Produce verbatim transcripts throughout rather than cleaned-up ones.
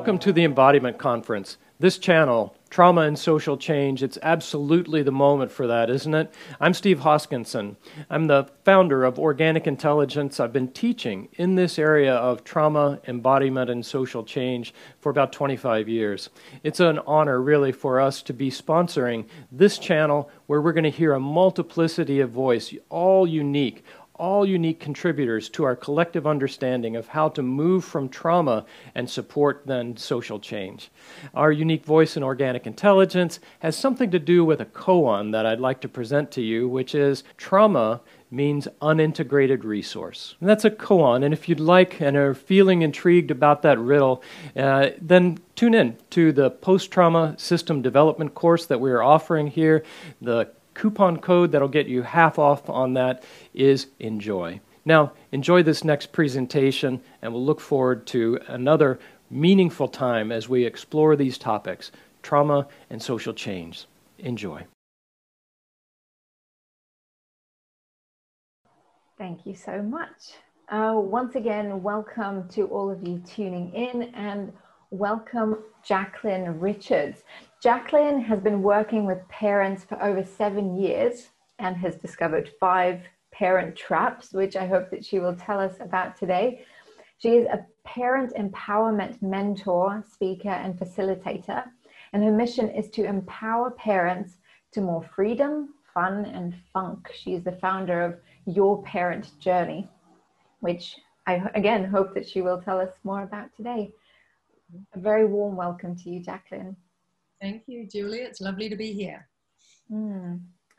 Welcome to the Embodiment Conference. This channel, Trauma and Social Change, it's absolutely the moment for that, isn't it? I'm Steve Hoskinson. I'm the founder of Organic Intelligence. I've been teaching in this area of trauma, embodiment, and social change for about twenty-five years. It's an honor, really, for us to be sponsoring this channel where we're going to hear a multiplicity of voice, all unique, all unique contributors to our collective understanding of how to move from trauma and support then social change. Our unique voice in Organic Intelligence has something to do with a koan that I'd like to present to you, which is trauma means unintegrated resource. And that's a koan, and if you'd like and are feeling intrigued about that riddle, uh, then tune in to the Post-Trauma System Development course that we are offering here. The coupon code that'll get you half off on that is ENJOY. Now, enjoy this next presentation, and we'll look forward to another meaningful time as we explore these topics, trauma and social change. Enjoy. Thank you so much. Uh, once again, welcome to all of you tuning in, and welcome Jacqueline Richards. Jacqueline has been working with parents for over seven years and has discovered five parent traps, which I hope that she will tell us about today. She is a parent empowerment mentor, speaker, and facilitator, and her mission is to empower parents to more freedom, fun, and funk. She is the founder of Your Parent Journey, which I, again, hope that she will tell us more about today. A very warm welcome to you, Jacqueline. Thank you, Julie. It's lovely to be here. Mm.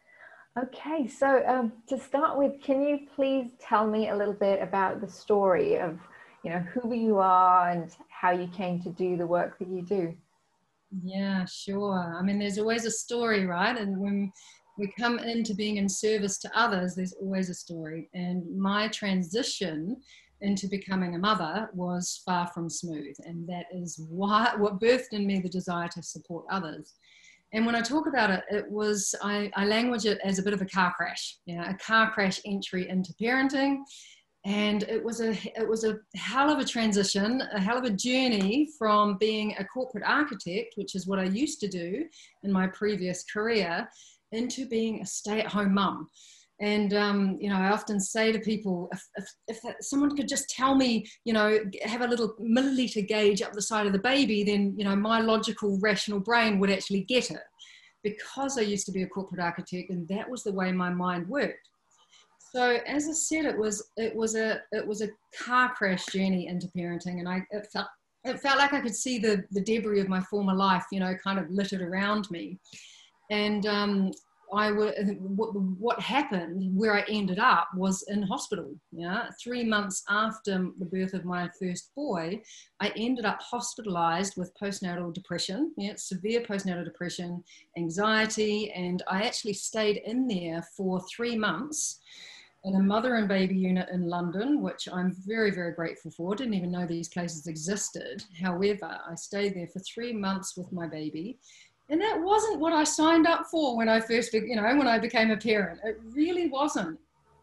Okay, so um, to start with, can you please tell me a little bit about the story of, you know, who you are and how you came to do the work that you do? Yeah, sure. I mean, there's always a story, right? And when we come into being in service to others, there's always a story. And my transition into becoming a mother was far from smooth, and that is why what birthed in me the desire to support others. And when I talk about it, it was I, I language it as a bit of a car crash, you know, a car crash entry into parenting, and it was a it was a hell of a transition, a hell of a journey from being a corporate architect, which is what I used to do in my previous career, into being a stay-at-home mum. And, um, you know, I often say to people, if, if, if someone could just tell me, you know, have a little milliliter gauge up the side of the baby, then, you know, my logical, rational brain would actually get it, because I used to be a corporate architect, and that was the way my mind worked. So as I said, it was, it was a, it was a car crash journey into parenting. And I, it felt, it felt like I could see the, the debris of my former life, you know, kind of littered around me. And, um, I w- what happened, where I ended up, was in hospital. Yeah, three months after the birth of my first boy, I ended up hospitalized with postnatal depression, yeah, severe postnatal depression, anxiety, and I actually stayed in there for three months in a mother and baby unit in London, which I'm very, very grateful for. Didn't even know these places existed. However, I stayed there for three months with my baby. And that wasn't what I signed up for when I first, you know, when I became a parent. It really wasn't.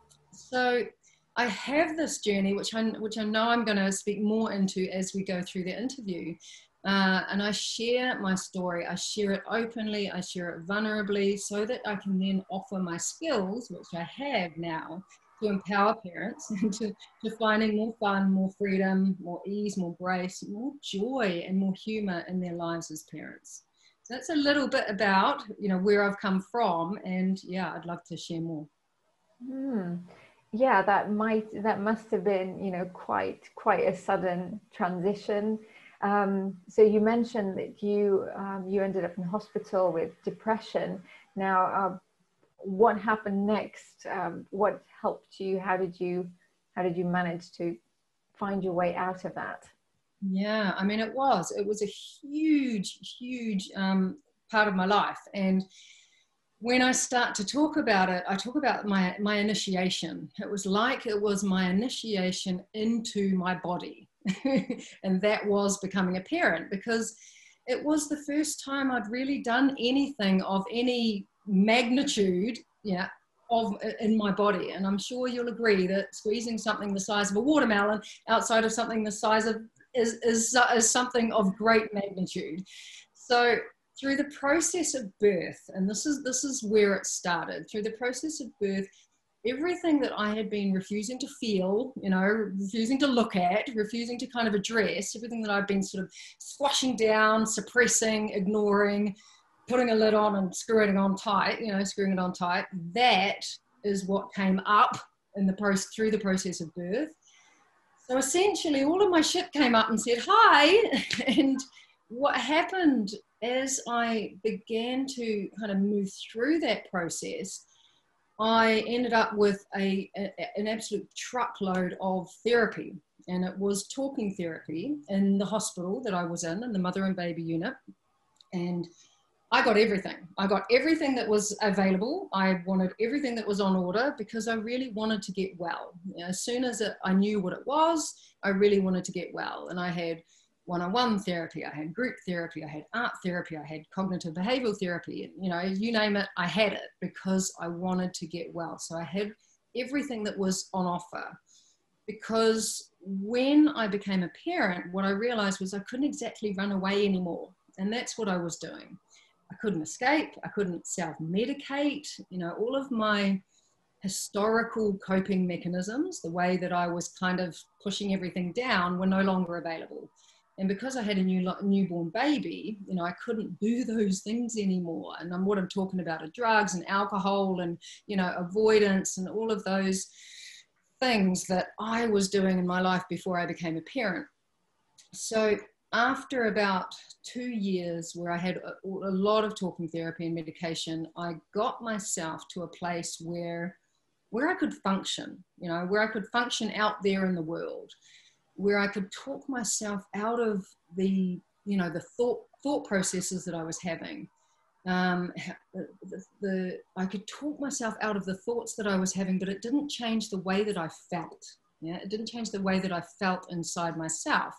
So I have this journey, which I, which I know I'm going to speak more into as we go through the interview. Uh, and I share my story. I share it openly. I share it vulnerably, so that I can then offer my skills, which I have now, to empower parents into to finding more fun, more freedom, more ease, more grace, more joy, and more humor in their lives as parents. That's a little bit about, you know, where I've come from, and yeah, I'd love to share more. Hmm. Yeah, that might that must have been, you know, quite quite a sudden transition. Um, so you mentioned that you um, you ended up in hospital with depression. Now, uh, what happened next? Um, what helped you? How did you how did you manage to find your way out of that? Yeah, I mean, it was, it was a huge, huge um, part of my life. And when I start to talk about it, I talk about my, my initiation. It was like it was my initiation into my body. And that was becoming a parent, because it was the first time I'd really done anything of any magnitude, yeah, of in my body. And I'm sure you'll agree that squeezing something the size of a watermelon outside of something the size of is, is, is something of great magnitude. So through the process of birth, and this is, this is where it started, through the process of birth, everything that I had been refusing to feel, you know, refusing to look at, refusing to kind of address, everything that I've been sort of squashing down, suppressing, ignoring, putting a lid on and screwing it on tight, you know, screwing it on tight, that is what came up in the process, through the process of birth. So essentially all of my shit came up and said, hi. And what happened as I began to kind of move through that process, I ended up with a, a, an absolute truckload of therapy. And it was talking therapy in the hospital that I was in, in the mother and baby unit. And I got everything. I got everything that was available. I wanted everything that was on order because I really wanted to get well. You know, as soon as it, I knew what it was, I really wanted to get well. And I had one-on-one therapy, I had group therapy, I had art therapy, I had cognitive behavioral therapy, you know, you name it, I had it because I wanted to get well. So I had everything that was on offer, because when I became a parent, what I realized was I couldn't exactly run away anymore. And that's what I was doing. I couldn't escape, I couldn't self-medicate, you know, all of my historical coping mechanisms, the way that I was kind of pushing everything down, were no longer available. And because I had a new newborn baby, you know, I couldn't do those things anymore. And I'm, what I'm talking about are drugs and alcohol and, you know, avoidance and all of those things that I was doing in my life before I became a parent. So after about two years where I had a, a lot of talking therapy and medication, I got myself to a place where, where I could function, you know, where I could function out there in the world, where I could talk myself out of the, you know, the thought, thought processes that I was having. Um, the, the, I could talk myself out of the thoughts that I was having, but it didn't change the way that I felt. Yeah, it didn't change the way that I felt inside myself.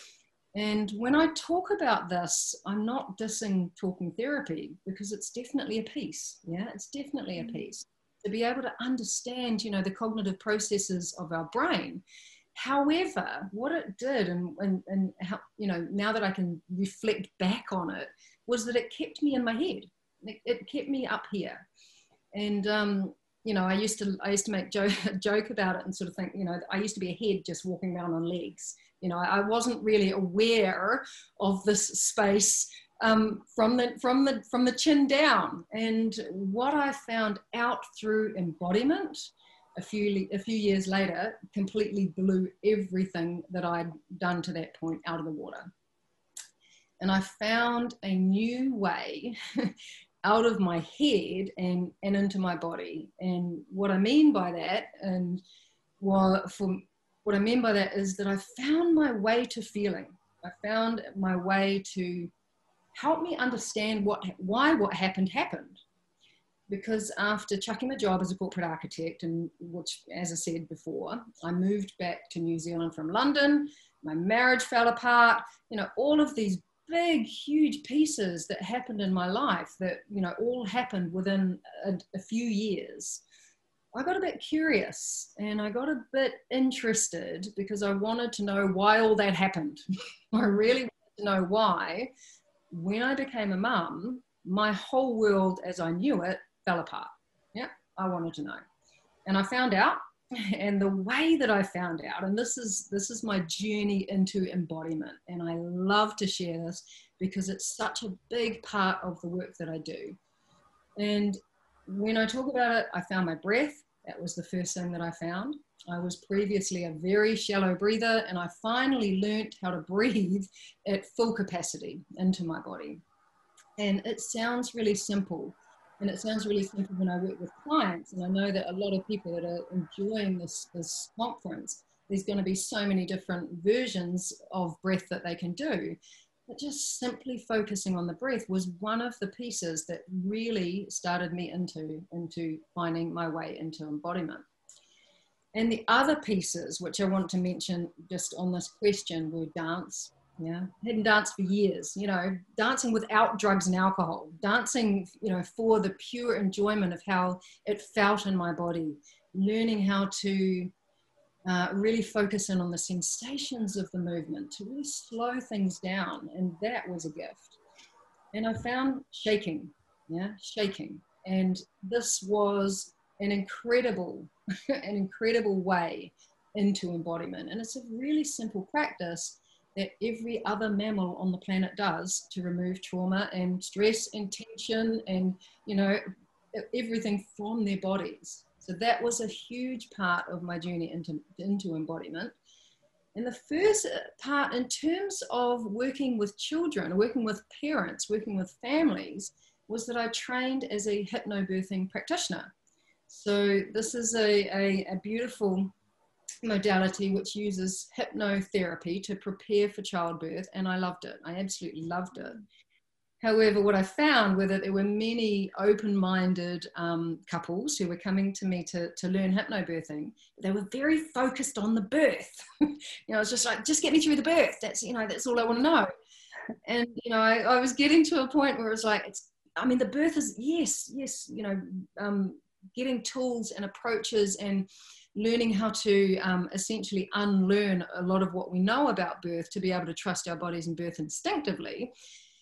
And when I talk about this, I'm not dissing talking therapy, because it's definitely a piece. Yeah, it's definitely a piece to be able to understand, you know, the cognitive processes of our brain. However, what it did, and, and, and how, you know, now that I can reflect back on it, was that it kept me in my head. It, it kept me up here. And, um, you know, I used to, I used to make joke, joke about it and sort of think, you know, I used to be a head just walking around on legs. You know, I wasn't really aware of this space um, from the, from the, from the chin down. And what I found out through embodiment a few, a few years later completely blew everything that I'd done to that point out of the water. And I found a new way out of my head and, and into my body. And what I mean by that, and what, for, what I mean by that is that I found my way to feeling. I found my way to help me understand what, why what happened happened. Because after chucking the job as a corporate architect, and which, as I said before, I moved back to New Zealand from London, my marriage fell apart, you know, all of these big, huge pieces that happened in my life that, you know, all happened within a, a few years. I got a bit curious and I got a bit interested because I wanted to know why all that happened. I really wanted to know why, when I became a mum, my whole world as I knew it fell apart. Yeah, I wanted to know. And I found out, and the way that I found out, and this is, this is my journey into embodiment, and I love to share this because it's such a big part of the work that I do. And when I talk about it, I found my breath. That was the first thing that I found. I was previously a very shallow breather, and I finally learned how to breathe at full capacity into my body. And it sounds really simple. And it sounds really simple when I work with clients. And I know that a lot of people that are enjoying this, this conference, there's going to be so many different versions of breath that they can do. But just simply focusing on the breath was one of the pieces that really started me into, into finding my way into embodiment. And the other pieces, which I want to mention just on this question, were dance. Yeah, hadn't danced for years, you know, dancing without drugs and alcohol, dancing, you know, for the pure enjoyment of how it felt in my body, learning how to uh, really focus in on the sensations of the movement, to really slow things down. And that was a gift. And I found shaking, yeah, shaking. And this was an incredible, an incredible way into embodiment. And it's a really simple practice that every other mammal on the planet does to remove trauma and stress and tension and, you know, everything from their bodies. So that was a huge part of my journey into, into embodiment. And the first part, in terms of working with children, working with parents, working with families, was that I trained as a hypnobirthing practitioner. So this is a, a, a beautiful modality which uses hypnotherapy to prepare for childbirth, and I loved it. I absolutely loved it. However, what I found was that there were many open-minded um, couples who were coming to me to, to learn hypnobirthing. They were very focused on the birth. you know, it's just like, just get me through the birth. That's, you know, that's all I want to know. And, you know, I, I was getting to a point where it was like, it's, I mean, the birth is, yes, yes, you know, um, getting tools and approaches and learning how to um, essentially unlearn a lot of what we know about birth to be able to trust our bodies and birth instinctively.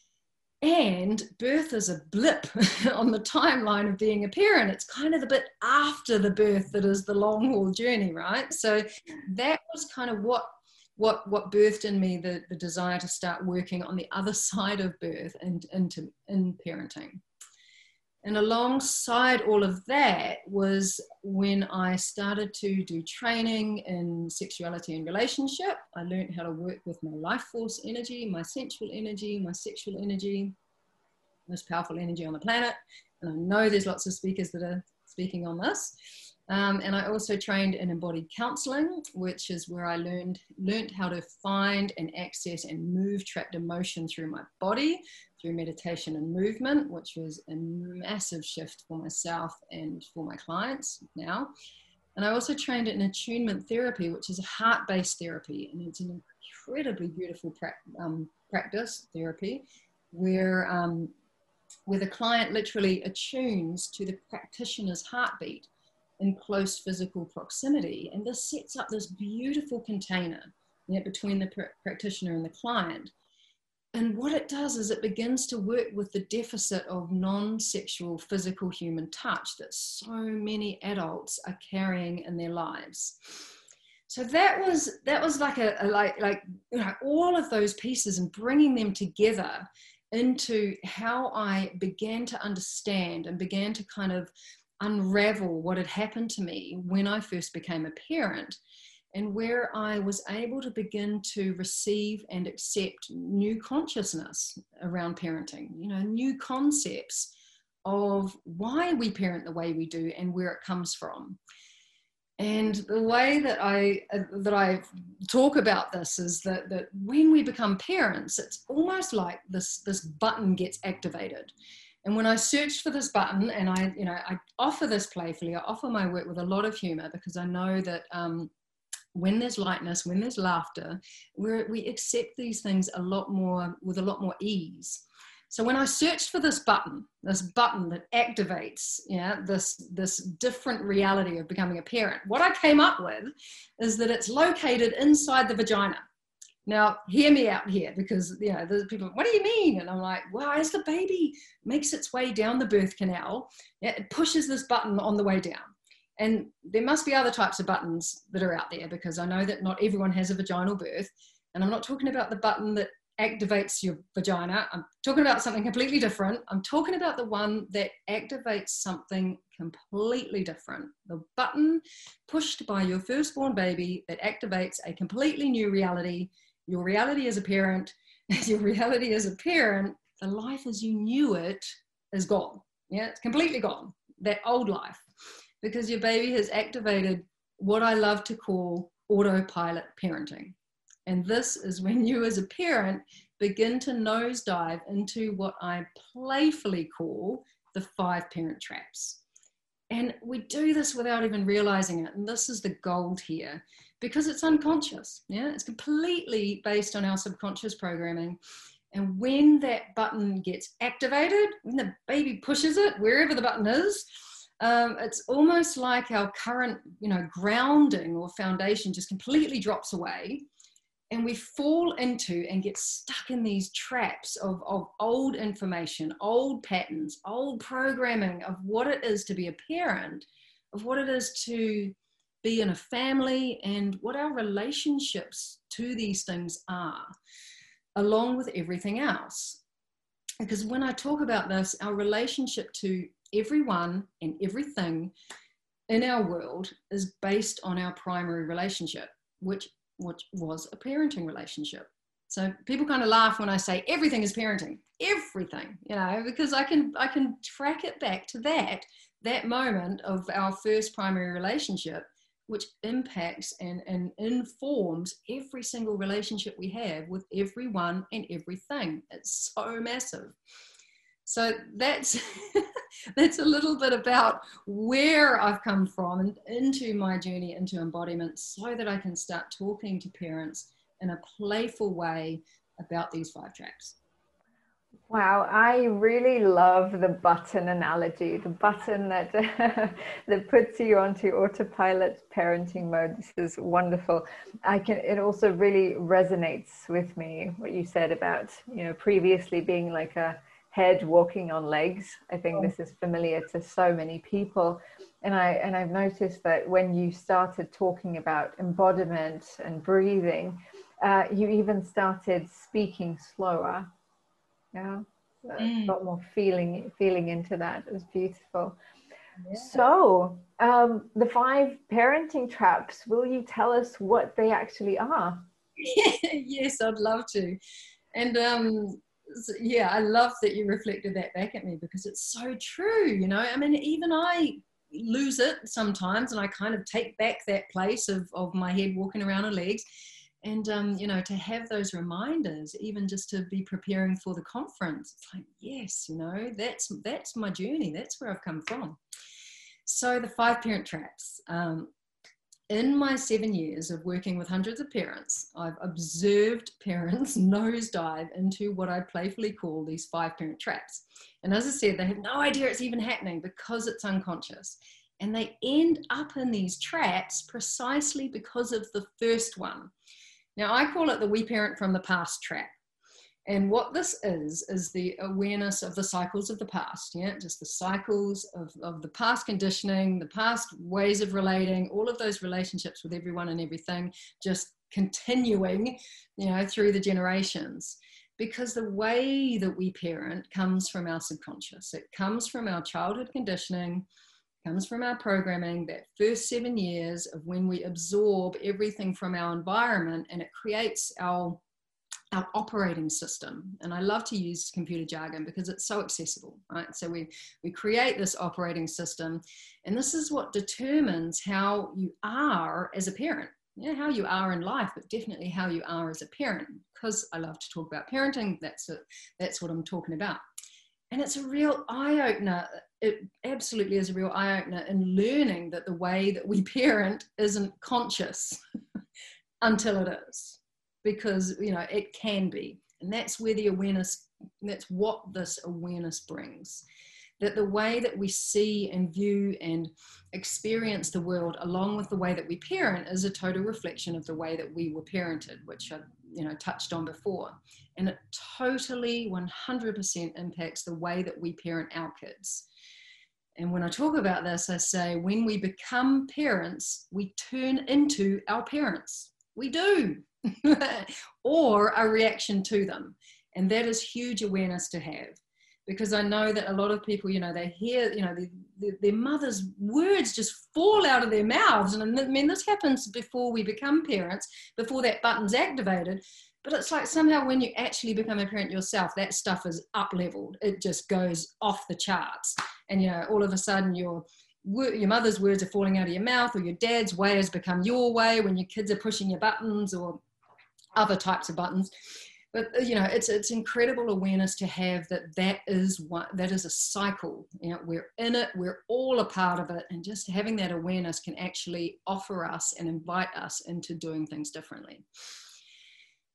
And birth is a blip on the timeline of being a parent. It's kind of the bit after the birth that is the long haul journey, right? So that was kind of what what what birthed in me the, the desire to start working on the other side of birth and into in parenting. And alongside all of that was when I started to do training in sexuality and relationship. I learned how to work with my life force energy, my sensual energy, my sexual energy, most powerful energy on the planet. And I know there's lots of speakers that are speaking on this. Um, and I also trained in embodied counseling, which is where I learned, learned how to find and access and move trapped emotion through my body, through meditation and movement, which was a massive shift for myself and for my clients now. And I also trained in attunement therapy, which is a heart-based therapy. And it's an incredibly beautiful pra um, practice, therapy, where, um, where the client literally attunes to the practitioner's heartbeat in close physical proximity. And this sets up this beautiful container, you know, between the pr practitioner and the client. And what it does is it begins to work with the deficit of non-sexual physical human touch that so many adults are carrying in their lives. So that was, that was like a, a like, like you know, all of those pieces and bringing them together into how I began to understand and began to kind of unravel what had happened to me when I first became a parent, and where I was able to begin to receive and accept new consciousness around parenting, you know, new concepts of why we parent the way we do and where it comes from. And the way that I, uh, that I talk about this is that, that when we become parents, it's almost like this, this button gets activated. And when I searched for this button, and I, you know, I offer this playfully, I offer my work with a lot of humor, because I know that um, when there's lightness, when there's laughter, we're, we accept these things a lot more, with a lot more ease. So when I searched for this button, this button that activates, yeah, this, this different reality of becoming a parent, what I came up with is that it's located inside the vagina. Now, hear me out here, because, you know, there's people, what do you mean? And I'm like, well, as the baby makes its way down the birth canal, yeah, it pushes this button on the way down. And there must be other types of buttons that are out there, because I know that not everyone has a vaginal birth. And I'm not talking about the button that activates your vagina. I'm talking about something completely different. I'm talking about the one that activates something completely different. The button pushed by your firstborn baby that activates a completely new reality. Your reality as a parent, your reality as a parent, the life as you knew it is gone. Yeah, it's completely gone. That old life. Because your baby has activated what I love to call autopilot parenting. And this is when you as a parent begin to nosedive into what I playfully call the five parent traps. And we do this without even realizing it. And this is the gold here, because it's unconscious. Yeah, it's completely based on our subconscious programming. And when that button gets activated, when the baby pushes it, wherever the button is, um, it's almost like our current, you know, grounding or foundation just completely drops away. And we fall into and get stuck in these traps of, of old information, old patterns, old programming of what it is to be a parent, of what it is to be in a family, and what our relationships to these things are, along with everything else. Because when I talk about this, our relationship to everyone and everything in our world is based on our primary relationship, which which was a parenting relationship. So people kind of laugh when I say everything is parenting, everything, you know, because I can I can track it back to that, that moment of our first primary relationship, which impacts and, and informs every single relationship we have with everyone and everything. It's so massive. So that's that's a little bit about where I've come from and into my journey into embodiment, so that I can start talking to parents in a playful way about these five traps. Wow, I really love the button analogy, the button that that puts you onto autopilot parenting mode. This is wonderful. I can it also really resonates with me what you said about, you know, previously being like a head walking on legs. I think this is familiar to so many people. And I and I've noticed that when you started talking about embodiment and breathing, uh, you even started speaking slower. Yeah, Mm. a lot more feeling feeling into that. It was beautiful. Yeah. So um, the five parenting traps, will you tell us what they actually are? Yes, I'd love to. And um, yeah, I love that you reflected that back at me, because it's so true, you know. I mean, even I lose it sometimes, and I kind of take back that place of, of my head walking around on legs. And, um, you know, to have those reminders, even just to be preparing for the conference, it's like, yes, you know, that's, that's my journey. That's where I've come from. So the five parent traps. Um, in my seven years of working with hundreds of parents, I've observed parents nosedive into what I playfully call these five parent traps. And as I said, they have no idea it's even happening because it's unconscious. And they end up in these traps precisely because of the first one. Now, I call it the we parent from the past trap. And what this is, is the awareness of the cycles of the past, yeah, just the cycles of, of the past conditioning, the past ways of relating, all of those relationships with everyone and everything, just continuing, you know, through the generations. Because the way that we parent comes from our subconscious. It comes from our childhood conditioning, comes from our programming, that first seven years of when we absorb everything from our environment, and it creates our our operating system. And I love to use computer jargon because it's so accessible, right? So we, we create this operating system, and this is what determines how you are as a parent. Yeah, how you are in life, but definitely how you are as a parent. Because I love to talk about parenting, that's it, that's what I'm talking about. And it's a real eye-opener. It absolutely is a real eye-opener in learning that the way that we parent isn't conscious until it is. Because, you know, it can be. And that's where the awareness, that's what this awareness brings. That the way that we see and view and experience the world, along with the way that we parent, is a total reflection of the way that we were parented, which I, you know, touched on before. And it totally one hundred percent impacts the way that we parent our kids. And when I talk about this, I say, when we become parents, we turn into our parents. We do. Or a reaction to them. And that is huge awareness to have, because I know that a lot of people, you know, they hear, you know, the, the, their mother's words just fall out of their mouths. And I mean, this happens before we become parents, before that button's activated. But it's like somehow when you actually become a parent yourself, that stuff is up leveled. It just goes off the charts. And, you know, all of a sudden you're your mother's words are falling out of your mouth, or your dad's way has become your way when your kids are pushing your buttons, or other types of buttons. But, you know, it's it's incredible awareness to have that that is what that is a cycle. You know, we're in it, we're all a part of it, and just having that awareness can actually offer us and invite us into doing things differently.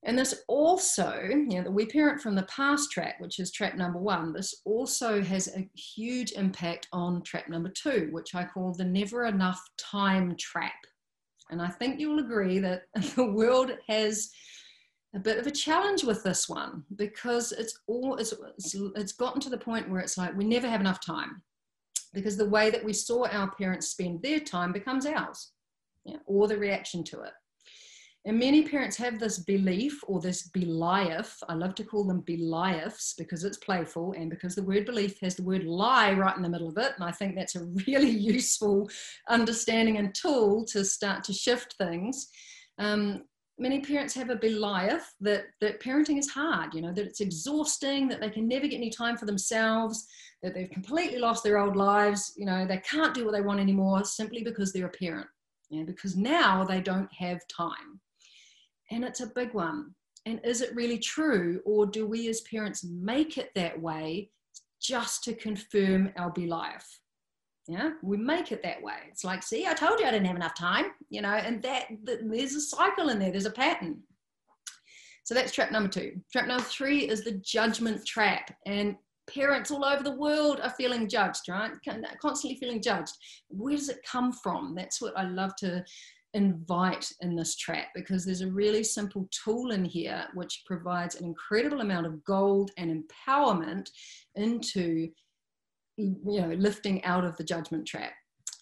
And this also, you know, the we parent from the past trap, which is trap number one, this also has a huge impact on trap number two, which I call the never enough time trap. And I think you'll agree that the world has a bit of a challenge with this one, because it's all it's, it's, it's gotten to the point where it's like we never have enough time, because the way that we saw our parents spend their time becomes ours, yeah, or the reaction to it. And many parents have this belief, or this belief. I love to call them beliefs because it's playful, and because the word belief has the word lie right in the middle of it. And I think that's a really useful understanding and tool to start to shift things. Um, many parents have a belief that, that parenting is hard, you know, that it's exhausting, that they can never get any time for themselves, that they've completely lost their old lives, you know, they can't do what they want anymore simply because they're a parent, you know, because now they don't have time. And it's a big one. And is it really true? Or do we as parents make it that way just to confirm our belief? Yeah, we make it that way. It's like, see, I told you I didn't have enough time, you know, and that, that there's a cycle in there. There's a pattern. So that's trap number two. Trap number three is the judgment trap. And parents all over the world are feeling judged, right? Constantly feeling judged. Where does it come from? That's what I love to invite in this trap, because there's a really simple tool in here which provides an incredible amount of gold and empowerment into, you know, lifting out of the judgment trap.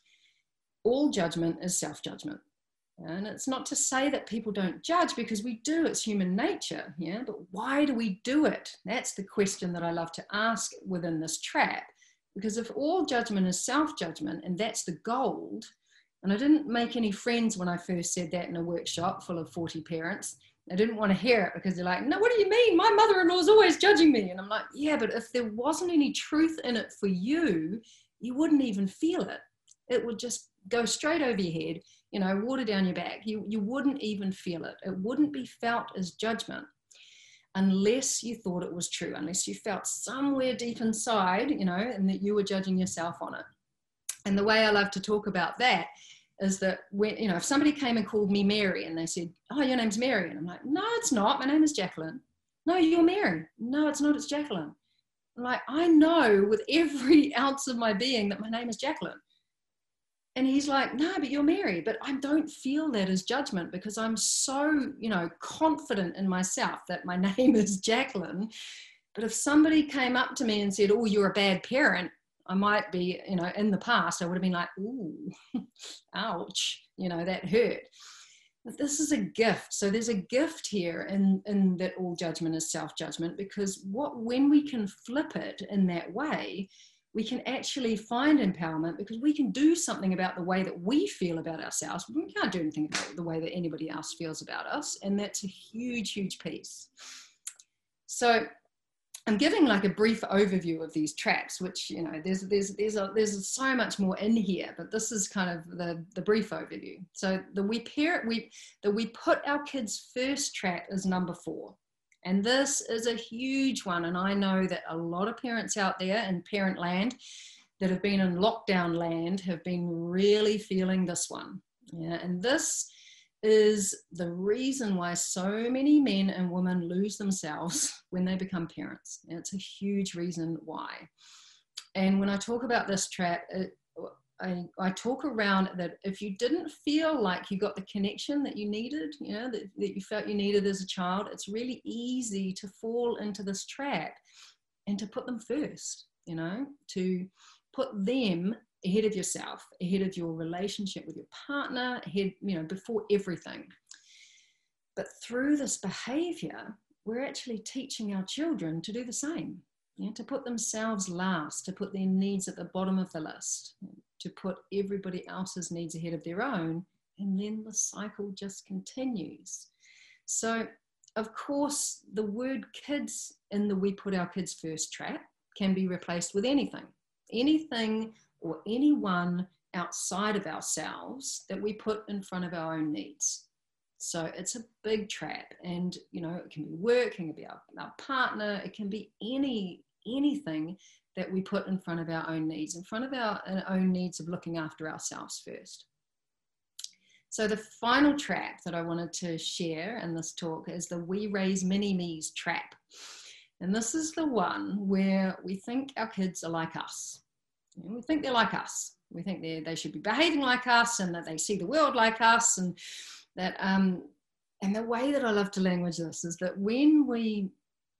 All judgment is self-judgment. And it's not to say that people don't judge, because we do, it's human nature, yeah, but why do we do it? That's the question that I love to ask within this trap, because if all judgment is self-judgment and that's the gold. And I didn't make any friends when I first said that in a workshop full of forty parents. They didn't want to hear it, because they're like, no, what do you mean? My mother-in-law is always judging me. And I'm like, yeah, but if there wasn't any truth in it for you, you wouldn't even feel it. It would just go straight over your head, you know, water down your back. You, you wouldn't even feel it. It wouldn't be felt as judgment unless you thought it was true, unless you felt somewhere deep inside, you know, and that you were judging yourself on it. And the way I love to talk about that is that when, you know, if somebody came and called me Mary and they said, oh, your name's Mary. And I'm like, no, it's not. My name is Jacqueline. No, you're Mary. No, it's not. It's Jacqueline. I'm like, I know with every ounce of my being that my name is Jacqueline. And he's like, no, but you're Mary. But I don't feel that as judgment, because I'm so, you know, confident in myself that my name is Jacqueline. But if somebody came up to me and said, oh, you're a bad parent, I might be, you know, in the past, I would have been like, ooh, ouch, you know, that hurt. But this is a gift. So there's a gift here in, in that all judgment is self-judgment, because what, when we can flip it in that way, we can actually find empowerment, because we can do something about the way that we feel about ourselves. We can't do anything about the way that anybody else feels about us. And that's a huge, huge piece. So I'm giving like a brief overview of these traps, which, you know, there's there's there's a, there's so much more in here, but this is kind of the the brief overview. So the we parent we the we put our kids first trap is number four, and this is a huge one. And I know that a lot of parents out there in parent land that have been in lockdown land have been really feeling this one. Yeah, and this is the reason why so many men and women lose themselves when they become parents. And it's a huge reason why. And when I talk about this trap, it, I, I talk around that if you didn't feel like you got the connection that you needed, you know, that, that you felt you needed as a child, it's really easy to fall into this trap and to put them first, you know, to put them ahead of yourself, ahead of your relationship with your partner, ahead, you know, before everything. But through this behavior, we're actually teaching our children to do the same, you know, to put themselves last, to put their needs at the bottom of the list, to put everybody else's needs ahead of their own, and then the cycle just continues. So, of course, the word kids in the we put our kids first trap can be replaced with anything, anything or anyone outside of ourselves that we put in front of our own needs. So it's a big trap, and, you know, it can be work, it can be our, our partner, it can be any anything that we put in front of our own needs, in front of our, our own needs of looking after ourselves first. So the final trap that I wanted to share in this talk is the we raise mini-me's trap. And this is the one where we think our kids are like us. And we think they're like us. We think they they should be behaving like us, and that they see the world like us. And that um, and the way that I love to language this is that when we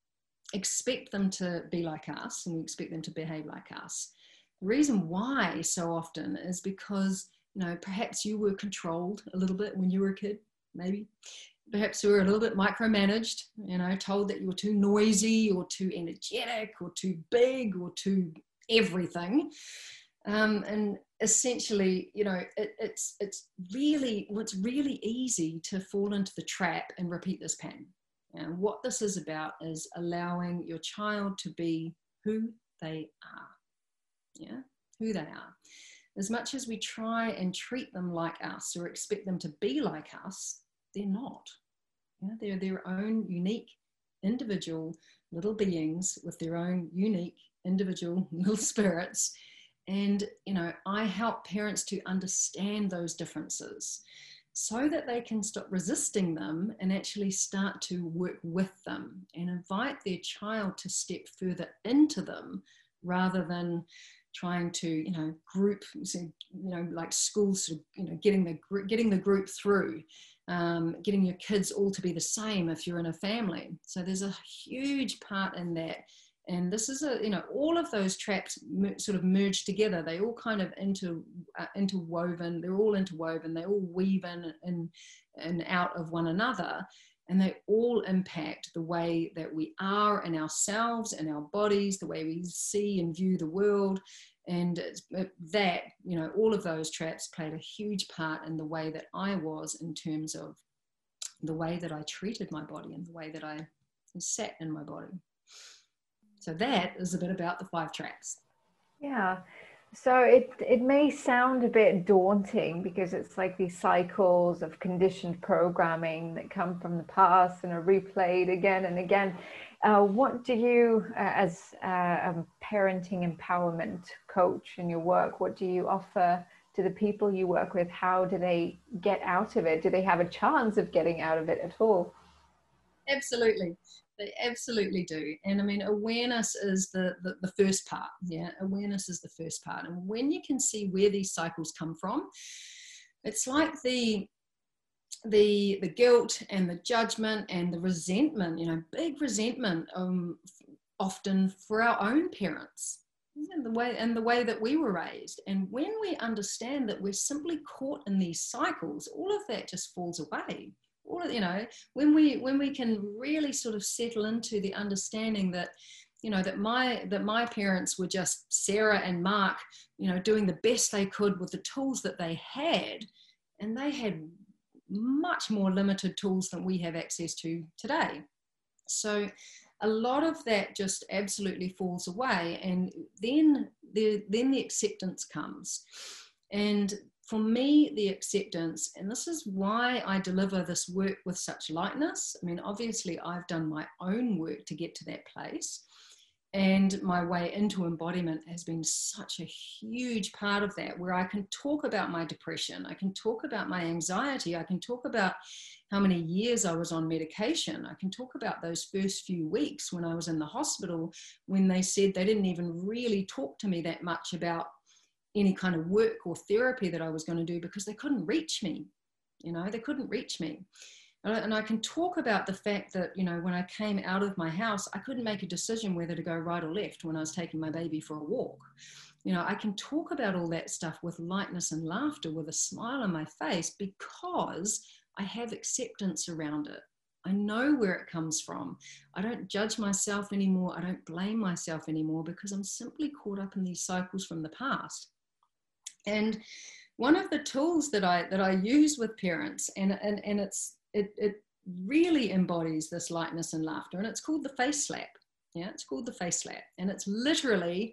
expect them to be like us and we expect them to behave like us, the reason why so often is because, you know, perhaps you were controlled a little bit when you were a kid, maybe. Perhaps you were a little bit micromanaged, you know, told that you were too noisy or too energetic or too big or too everything. Um, and essentially, you know, it, it's, it's really, well, it's really easy to fall into the trap and repeat this pattern. And what this is about is allowing your child to be who they are. Yeah, who they are. As much as we try and treat them like us or expect them to be like us, they're not. Yeah, they're their own unique, individual little beings with their own unique, individual little spirits. And, you know, I help parents to understand those differences so that they can stop resisting them and actually start to work with them and invite their child to step further into them rather than trying to, you know, group, you know, like schools, you know, getting the group, getting the group through, um, getting your kids all to be the same if you're in a family. So there's a huge part in that. And this is a, you know, all of those traps sort of merge together. They all kind of inter, uh, interwoven, they're all interwoven, they all weave in and, and out of one another. And they all impact the way that we are in ourselves and our bodies, the way we see and view the world. And that, you know, all of those traps played a huge part in the way that I was in terms of the way that I treated my body and the way that I sat in my body. So that is a bit about the five traps. Yeah. So it, it may sound a bit daunting because it's like these cycles of conditioned programming that come from the past and are replayed again and again. Uh, what do you, uh, as uh, a parenting empowerment coach in your work, what do you offer to the people you work with? How do they get out of it? Do they have a chance of getting out of it at all? Absolutely. They absolutely do. And I mean, awareness is the, the, the first part. Yeah, awareness is the first part. And when you can see where these cycles come from, it's like the, the, the guilt and the judgment and the resentment, you know, big resentment um, often for our own parents and the way, and the way that we were raised. And when we understand that we're simply caught in these cycles, all of that just falls away. All of, you know, when we when we can really sort of settle into the understanding that, you know, that my that my parents were just Sarah and Mark, you know, doing the best they could with the tools that they had, and they had much more limited tools than we have access to today. So a lot of that just absolutely falls away, and then the then the acceptance comes. And for me, the acceptance, and this is why I deliver this work with such lightness. I mean, obviously, I've done my own work to get to that place. And my way into embodiment has been such a huge part of that, where I can talk about my depression, I can talk about my anxiety, I can talk about how many years I was on medication, I can talk about those first few weeks when I was in the hospital, when they said they didn't even really talk to me that much about any kind of work or therapy that I was going to do because they couldn't reach me, you know, they couldn't reach me. And I can talk about the fact that, you know, when I came out of my house, I couldn't make a decision whether to go right or left when I was taking my baby for a walk. You know, I can talk about all that stuff with lightness and laughter, with a smile on my face, because I have acceptance around it. I know where it comes from. I don't judge myself anymore. I don't blame myself anymore because I'm simply caught up in these cycles from the past. And one of the tools that I that I use with parents, and, and, and it's it, it really embodies this lightness and laughter, and it's called the face slap. Yeah, it's called the face slap. And it's literally,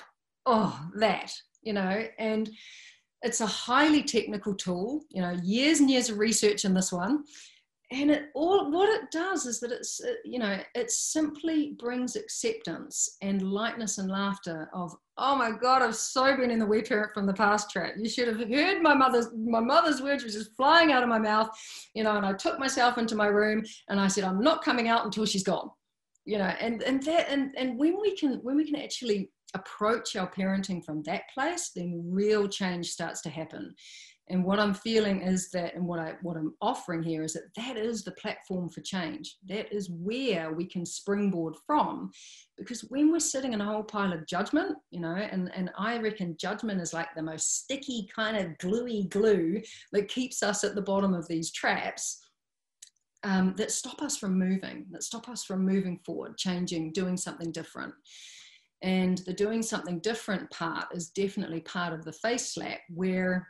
oh, that, you know, and it's a highly technical tool, you know, years and years of research in this one. and it all, what it does is that it's, you know, it simply brings acceptance and lightness and laughter of, oh my God, I've so been in the we parent from the past trap. You should have heard my mother's, my mother's words were just flying out of my mouth, you know, and I took myself into my room and I said, I'm not coming out until she's gone, you know, and, and that, and, and when we can, when we can actually approach our parenting from that place, then real change starts to happen. And what I'm feeling is that, and what, I, what I'm offering here is that that is the platform for change. That is where we can springboard from. Because when we're sitting in a whole pile of judgment, you know, and, and I reckon judgment is like the most sticky kind of gluey glue that keeps us at the bottom of these traps, um, that stop us from moving, that stop us from moving forward, changing, doing something different. And the doing something different part is definitely part of the face slap, where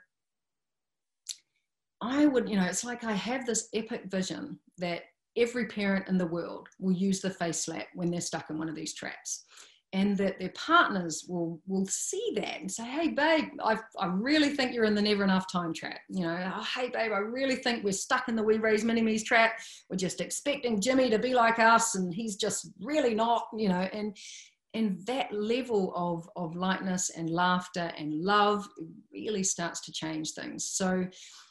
I would, you know, it's like I have this epic vision that every parent in the world will use the face slap when they're stuck in one of these traps, and that their partners will will see that and say, hey, babe, I I really think you're in the never enough time trap. You know, oh, hey, babe, I really think we're stuck in the We Raise Mini-Me's trap. We're just expecting Jimmy to be like us, and he's just really not, you know, and and that level of, of lightness and laughter and love really starts to change things. So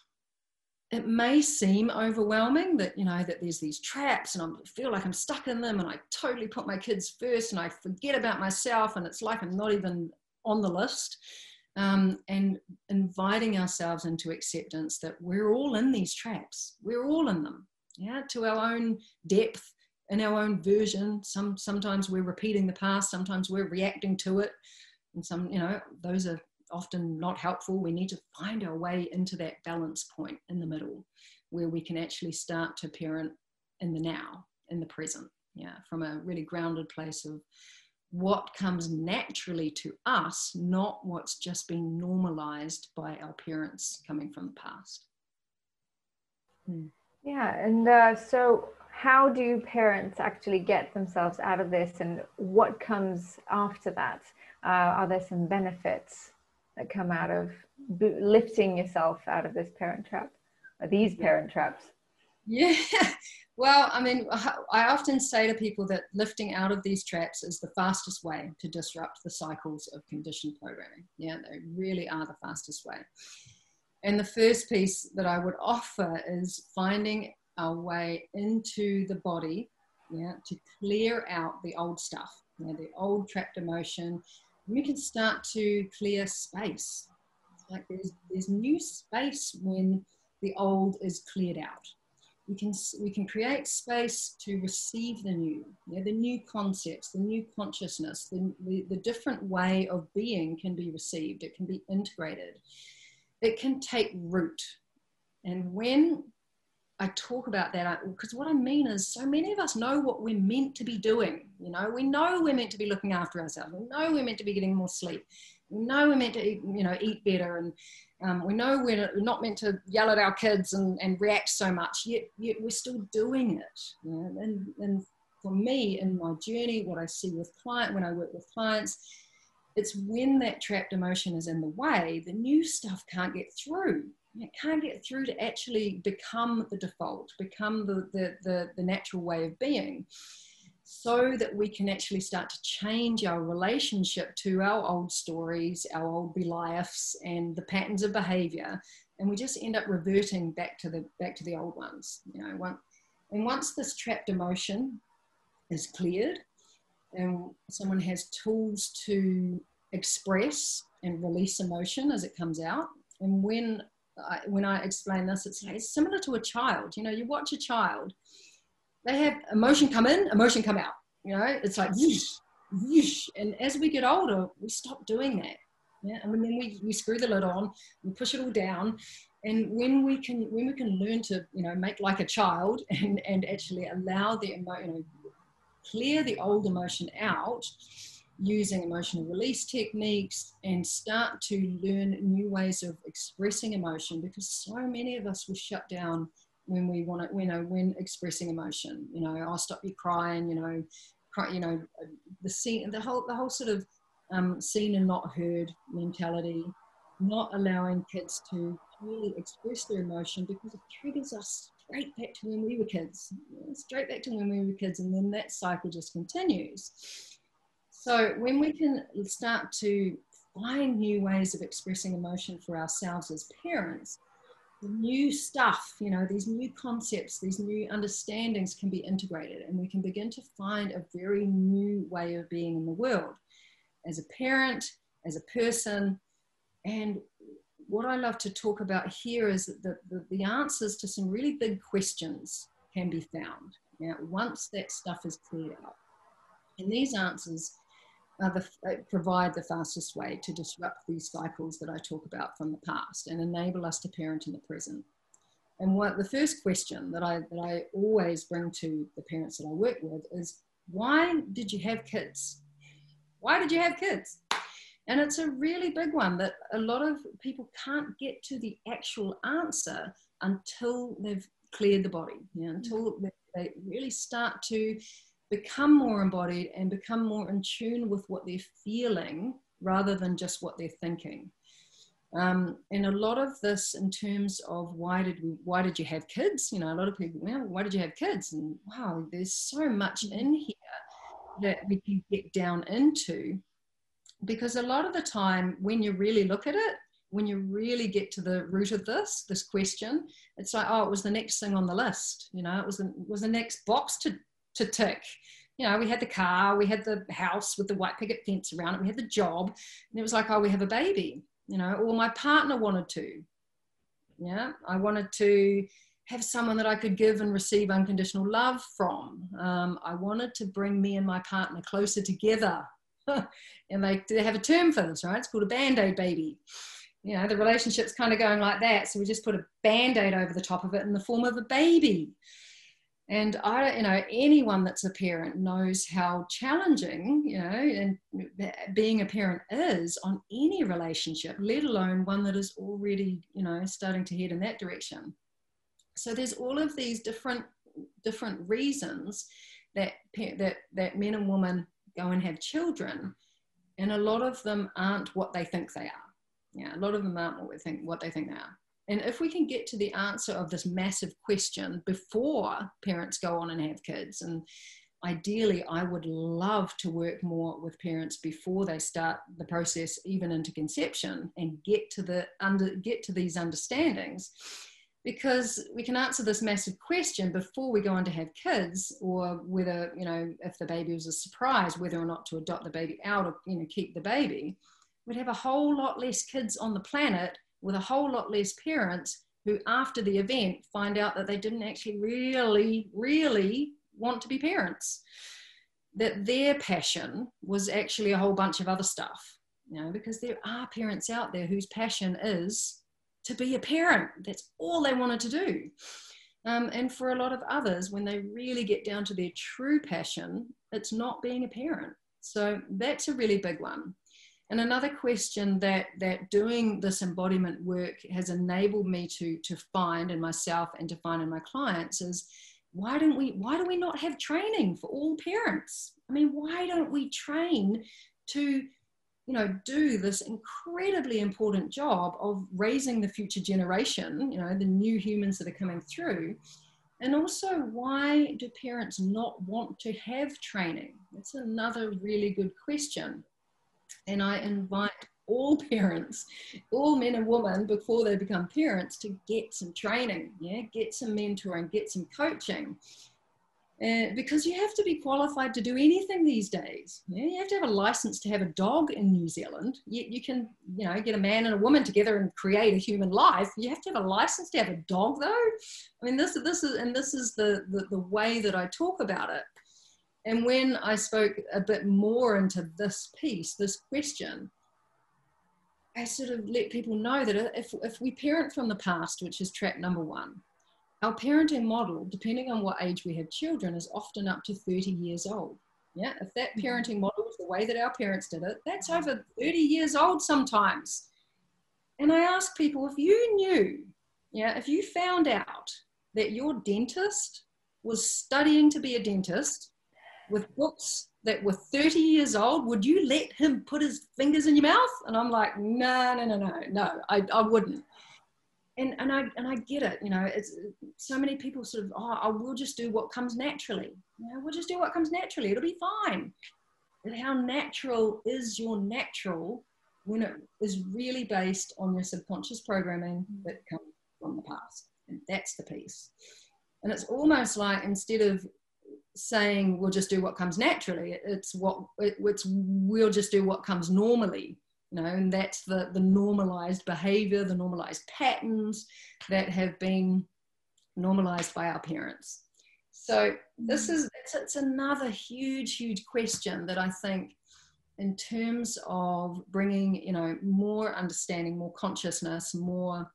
it may seem overwhelming that, you know, that there's these traps and I feel like I'm stuck in them and I totally put my kids first and I forget about myself and it's like I'm not even on the list. Um, and inviting ourselves into acceptance that we're all in these traps. We're all in them, yeah, to our own depth, in our own version. Some, sometimes we're repeating the past, sometimes we're reacting to it. And some, you know, those are often not helpful. We need to find our way into that balance point in the middle where we can actually start to parent in the now, in the present, yeah, from a really grounded place of what comes naturally to us, not what's just been normalized by our parents coming from the past. Hmm. Yeah, and uh, so how do parents actually get themselves out of this, and what comes after that? Uh, are there some benefits that come out of lifting yourself out of this parent trap, or these parent traps? Yeah, well, I mean, I often say to people that lifting out of these traps is the fastest way to disrupt the cycles of conditioned programming. Yeah, they really are the fastest way. And the first piece that I would offer is finding our way into the body, yeah, to clear out the old stuff, you know, the old trapped emotion. We can start to clear space. It's like there's, there's new space when the old is cleared out. We can, we can create space to receive the new, you know, the new concepts, the new consciousness, the, the, the different way of being can be received. It can be integrated. It can take root. And when I talk about that, because what I mean is so many of us know what we're meant to be doing. You know, we know we're meant to be looking after ourselves. We know we're meant to be getting more sleep. We know we're meant to eat, you know, eat better. And um, we know we're not meant to yell at our kids and, and react so much, yet, yet we're still doing it. You know? and, and for me, in my journey, what I see with client, when I work with clients, it's when that trapped emotion is in the way, the new stuff can't get through. It can't get through to actually become the default, become the, the, the, the natural way of being, so that we can actually start to change our relationship to our old stories, our old beliefs, and the patterns of behavior. And we just end up reverting back to the, back to the old ones. You know, one, and once this trapped emotion is cleared, and someone has tools to express and release emotion as it comes out. And when I, when I explain this, it's, like, it's similar to a child. You know, you watch a child, they have emotion come in, emotion come out. You know, it's like, whoosh, whoosh. And as we get older, we stop doing that. Yeah, and then we, we screw the lid on, we push it all down. And when we can, when we can learn to, you know, make like a child and, and actually allow the, you know, clear the old emotion out using emotional release techniques and start to learn new ways of expressing emotion, because so many of us will shut down when we want to, you know, when expressing emotion. You know, I'll stop you crying, you know, cry, you know, the scene, the whole, the whole sort of um, seen and not heard mentality, not allowing kids to really express their emotion because it triggers us straight back to when we were kids, straight back to when we were kids, and then that cycle just continues. So when we can start to find new ways of expressing emotion for ourselves as parents, new stuff, you know, these new concepts, these new understandings can be integrated, and we can begin to find a very new way of being in the world as a parent, as a person. And what I love to talk about here is that the, the, the answers to some really big questions can be found. Now, once that stuff is cleared out, and these answers are the, provide the fastest way to disrupt these cycles that I talk about from the past and enable us to parent in the present. And what the first question that I, that I always bring to the parents that I work with is, why did you have kids? Why did you have kids? And it's a really big one that a lot of people can't get to the actual answer until they've cleared the body, you know, until they really start to become more embodied and become more in tune with what they're feeling rather than just what they're thinking. Um, and a lot of this in terms of why did we, why did you have kids? You know, a lot of people, well, why did you have kids? And wow, there's so much in here that we can get down into, because a lot of the time when you really look at it, when you really get to the root of this, this question, it's like, oh, it was the next thing on the list. You know, it was the, it was the next box to to tick. You know, we had the car, we had the house with the white picket fence around it, we had the job, and it was like, oh, we have a baby, you know, or my partner wanted to. Yeah, I wanted to have someone that I could give and receive unconditional love from. Um, I wanted to bring me and my partner closer together. And they, they have a term for this, right? It's called a Band-Aid baby. You know, the relationship's kind of going like that. So we just put a Band-Aid over the top of it in the form of a baby. And I, you know, anyone that's a parent knows how challenging, you know, and being a parent is on any relationship, let alone one that is already, you know, starting to head in that direction. So there's all of these different, different reasons that, that, that men and women go and have children. And a lot of them aren't what they think they are. Yeah, a lot of them aren't what we think, what they think they are. And if we can get to the answer of this massive question before parents go on and have kids, and ideally I would love to work more with parents before they start the process, even into conception, and get to the under get to these understandings, because we can answer this massive question before we go on to have kids, or whether, you know, if the baby was a surprise, whether or not to adopt the baby out or, you know, keep the baby. We'd have a whole lot less kids on the planet with a whole lot less parents who after the event find out that they didn't actually really, really want to be parents. That their passion was actually a whole bunch of other stuff, you know, because there are parents out there whose passion is to be a parent. That's all they wanted to do. Um, and for a lot of others, when they really get down to their true passion, it's not being a parent. So that's a really big one. And another question that, that doing this embodiment work has enabled me to, to find in myself and to find in my clients is, why don't we, why do we not have training for all parents? I mean, why don't we train to, you know, do this incredibly important job of raising the future generation, you know, the new humans that are coming through? And also, why do parents not want to have training? That's another really good question. And I invite all parents, all men and women, before they become parents, to get some training, yeah, get some mentoring, get some coaching. Uh, because you have to be qualified to do anything these days. Yeah? You have to have a license to have a dog in New Zealand. You, you can, you know, get a man and a woman together and create a human life. You have to have a license to have a dog, though. I mean, this, this is, and this is the, the, the way that I talk about it. And when I spoke a bit more into this piece, this question, I sort of let people know that if, if we parent from the past, which is track number one, our parenting model, depending on what age we have children, is often up to thirty years old. Yeah, if that parenting model was the way that our parents did it, that's over thirty years old sometimes. And I ask people, if you knew, yeah, if you found out that your dentist was studying to be a dentist, with books that were thirty years old, would you let him put his fingers in your mouth? And I'm like, no, no, no, no, no, I, I wouldn't. and, and I, and I get it, you know, it's so many people sort of, oh, I will just do what comes naturally. You know, we'll just do what comes naturally. It'll be fine. But how natural is your natural when it is really based on your subconscious programming that comes from the past? And that's the piece. And it's almost like, instead of saying we'll just do what comes naturally, it's what it's we'll just do what comes normally, you know, and that's the the normalized behavior, the normalized patterns that have been normalized by our parents. So this is it's, it's another huge huge question that I think, in terms of bringing, you know, more understanding, more consciousness, more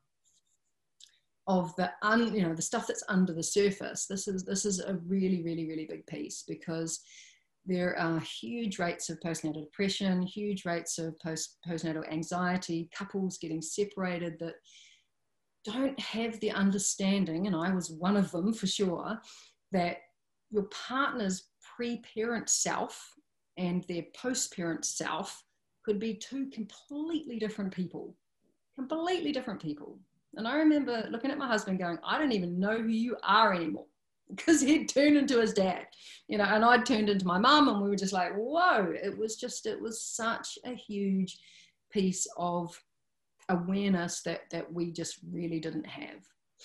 of the un, you know, the stuff that's under the surface. This is this is a really, really, really big piece, because there are huge rates of postnatal depression, huge rates of post postnatal anxiety, couples getting separated that don't have the understanding, and I was one of them for sure, that your partner's pre-parent self and their post-parent self could be two completely different people, completely different people. And I remember looking at my husband going, I don't even know who you are anymore, because he'd turned into his dad, you know, and I'd turned into my mum, and we were just like, whoa, it was just, it was such a huge piece of awareness that, that we just really didn't have.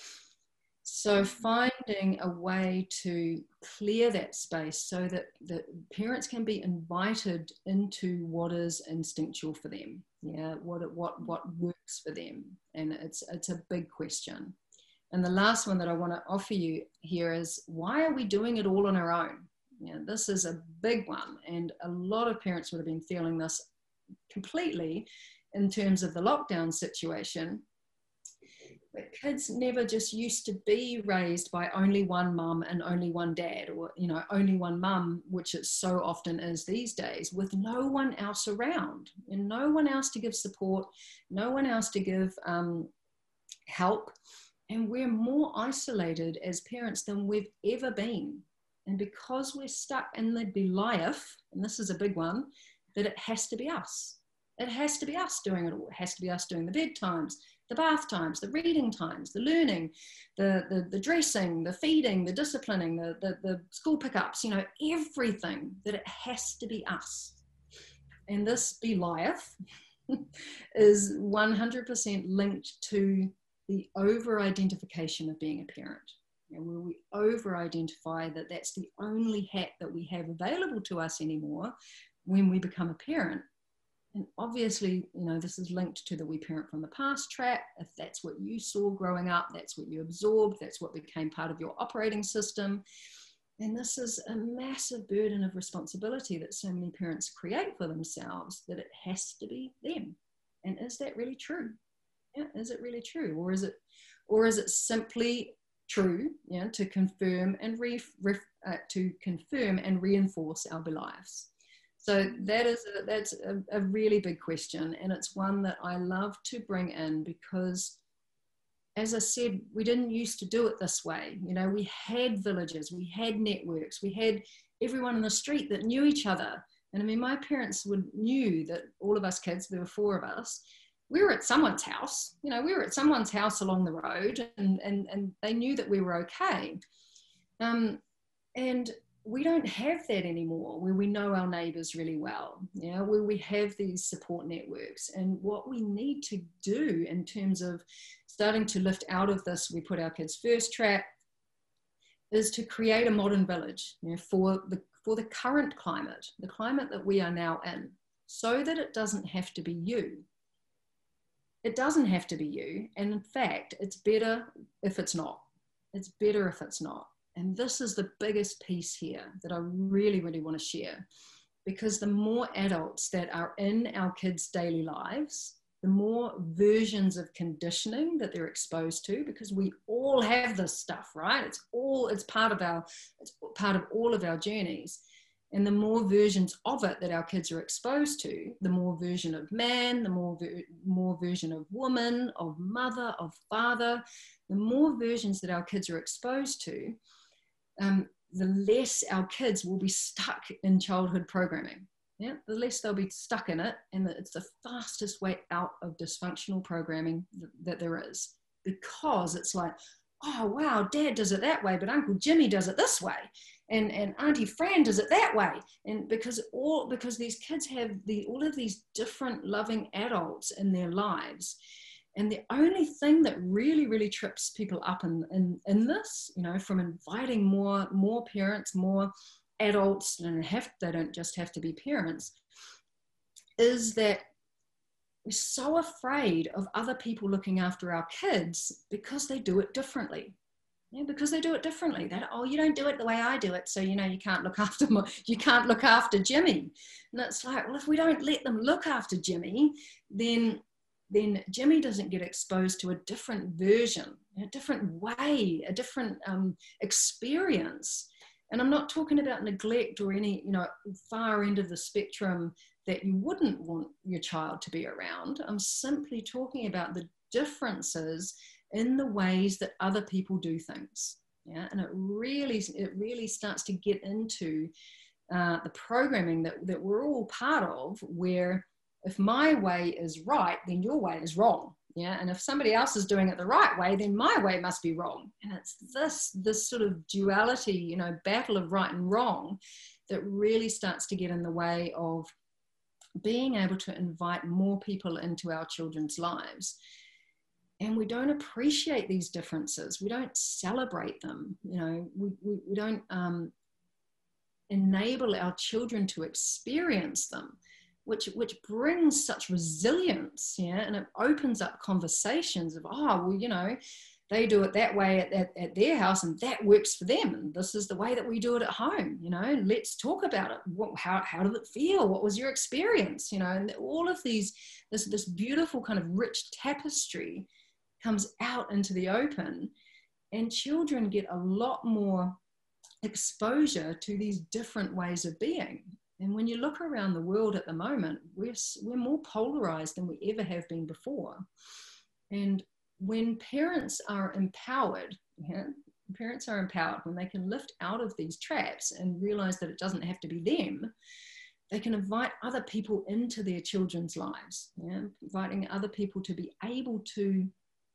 So finding a way to clear that space so that the parents can be invited into what is instinctual for them. Yeah, what what what works for them, and it's it's a big question. And the last one that I want to offer you here is, why are we doing it all on our own? Yeah, this is a big one, and a lot of parents would have been feeling this completely in terms of the lockdown situation. But kids never just used to be raised by only one mum and only one dad, or, you know, only one mum, which it so often is these days, with no one else around and no one else to give support, no one else to give um, help. And we're more isolated as parents than we've ever been. And because we're stuck in the life, and this is a big one, that it has to be us. It has to be us doing it all. It has to be us doing the bedtimes, the bath times, the reading times, the learning, the, the, the dressing, the feeding, the disciplining, the, the, the school pickups, you know, everything, that it has to be us. And this be life is one hundred percent linked to the over-identification of being a parent. And where we over-identify that that's the only hat that we have available to us anymore when we become a parent. And obviously, you know, this is linked to the we parent from the past trap. If that's what you saw growing up, that's what you absorbed, that's what became part of your operating system. And this is a massive burden of responsibility that so many parents create for themselves, that it has to be them. And is that really true? Yeah, is it really true? Or is it, or is it simply true, yeah, to confirm and re, re, uh, to confirm and reinforce our beliefs? So that is a, that's a, a really big question, and it's one that I love to bring in, because, as I said, we didn't used to do it this way. You know, we had villages, we had networks, we had everyone in the street that knew each other. And I mean, my parents would knew that all of us kids, there were four of us, we were at someone's house. You know, we were at someone's house along the road, and and and they knew that we were okay. Um, and we don't have that anymore, where we know our neighbors really well, you know, where we have these support networks. And what we need to do in terms of starting to lift out of this we put our kids first trap is to create a modern village, you know, for the for the current climate, the climate that we are now in, so that it doesn't have to be you. It doesn't have to be you. And in fact, it's better if it's not. It's better if it's not. And this is the biggest piece here that I really, really want to share, because the more adults that are in our kids' daily lives, the more versions of conditioning that they're exposed to, because we all have this stuff, right? It's all, it's part of our, it's part of all of our journeys. And the more versions of it that our kids are exposed to, the more version of man, the more, ver more version of woman, of mother, of father, the more versions that our kids are exposed to, Um, the less our kids will be stuck in childhood programming. Yeah, the less they'll be stuck in it, and it's the fastest way out of dysfunctional programming th that there is. because it's like, oh, wow, Dad does it that way, but Uncle Jimmy does it this way. And, and Auntie Fran does it that way. And because all because these kids have the, all of these different loving adults in their lives. And the only thing that really, really trips people up in, in, in this, you know, from inviting more, more parents, more adults, and have, they don't just have to be parents, is that we're so afraid of other people looking after our kids because they do it differently. Yeah, because they do it differently. That, oh, you don't do it the way I do it, so you know you can't look after my, you can't look after Jimmy. And it's like, well, if we don't let them look after Jimmy, then then Jimmy doesn't get exposed to a different version, a different way, a different um, experience. And I'm not talking about neglect or any, you know, far end of the spectrum that you wouldn't want your child to be around. I'm simply talking about the differences in the ways that other people do things. Yeah, and it really, it really starts to get into uh, the programming that, that we're all part of, where if my way is right, then your way is wrong. Yeah, and if somebody else is doing it the right way, then my way must be wrong. And it's this, this sort of duality, you know, battle of right and wrong that really starts to get in the way of being able to invite more people into our children's lives. And we don't appreciate these differences. We don't celebrate them. You know, we, we, we don't um, enable our children to experience them, which, which brings such resilience, yeah, and it opens up conversations of, oh, well, you know, they do it that way at, at, at their house and that works for them. And this is the way that we do it at home, you know, let's talk about it. What, how, how did it feel? What was your experience? You know, and all of these, this, this beautiful kind of rich tapestry comes out into the open, and children get a lot more exposure to these different ways of being. And when you look around the world at the moment, we're, we're more polarized than we ever have been before. And when parents are empowered, yeah, parents are empowered, when they can lift out of these traps and realize that it doesn't have to be them, they can invite other people into their children's lives, yeah, inviting other people to be able to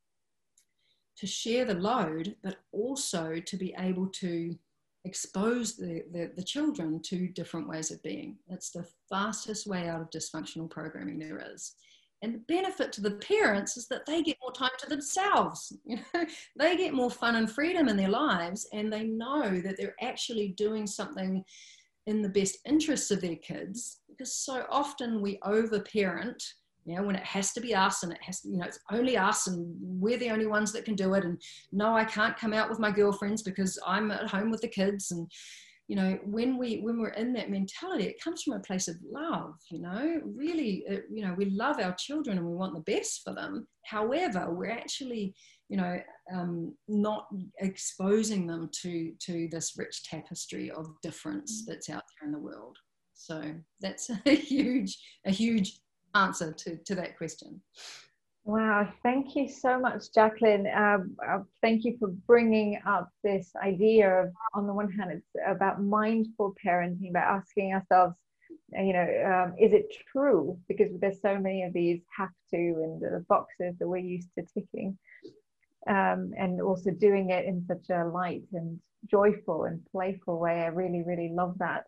to share the load, but also to be able to expose the, the, the children to different ways of being. It's the fastest way out of dysfunctional programming there is. And the benefit to the parents is that they get more time to themselves. You know, they get more fun and freedom in their lives, and they know that they're actually doing something in the best interests of their kids, because so often we over-parent, you know, when it has to be us, and it has to, you know, it's only us and we're the only ones that can do it. And no, I can't come out with my girlfriends because I'm at home with the kids. And, you know, when we, when we're in that mentality, it comes from a place of love, you know, really, it, you know, we love our children and we want the best for them. However, we're actually, you know, um, not exposing them to, to this rich tapestry of difference that's out there in the world. So that's a huge, a huge answer to, to that question. Wow, thank you so much, Jacqueline. Um, uh, thank you for bringing up this idea of, on the one hand, it's about mindful parenting, about asking ourselves, you know, um, is it true? Because there's so many of these have to and the boxes that we're used to ticking, um, and also doing it in such a light and joyful and playful way. I really, really love that.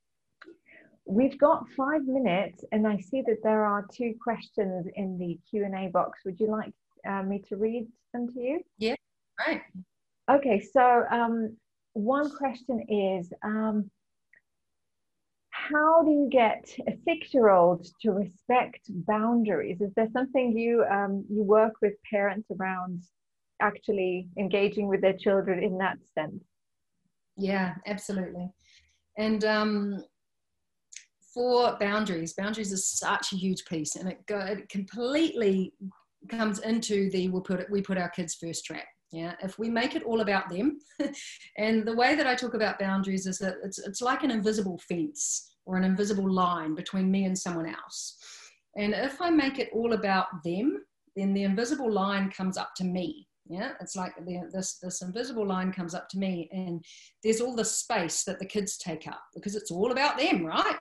We've got five minutes, and I see that there are two questions in the Q and A box. Would you like uh, me to read them to you? Yeah, right. Okay, so um, one question is, um, how do you get a six-year-old to respect boundaries? Is there something you um, you work with parents around actually engaging with their children in that sense? Yeah, absolutely. And um, for boundaries, boundaries is such a huge piece, and it, go, it completely comes into the we put it, we put our kids first trap. Yeah, if we make it all about them, and the way that I talk about boundaries is that it's it's like an invisible fence or an invisible line between me and someone else. And if I make it all about them, then the invisible line comes up to me. Yeah, it's like the, this, this invisible line comes up to me, and there's all the space that the kids take up because it's all about them, right?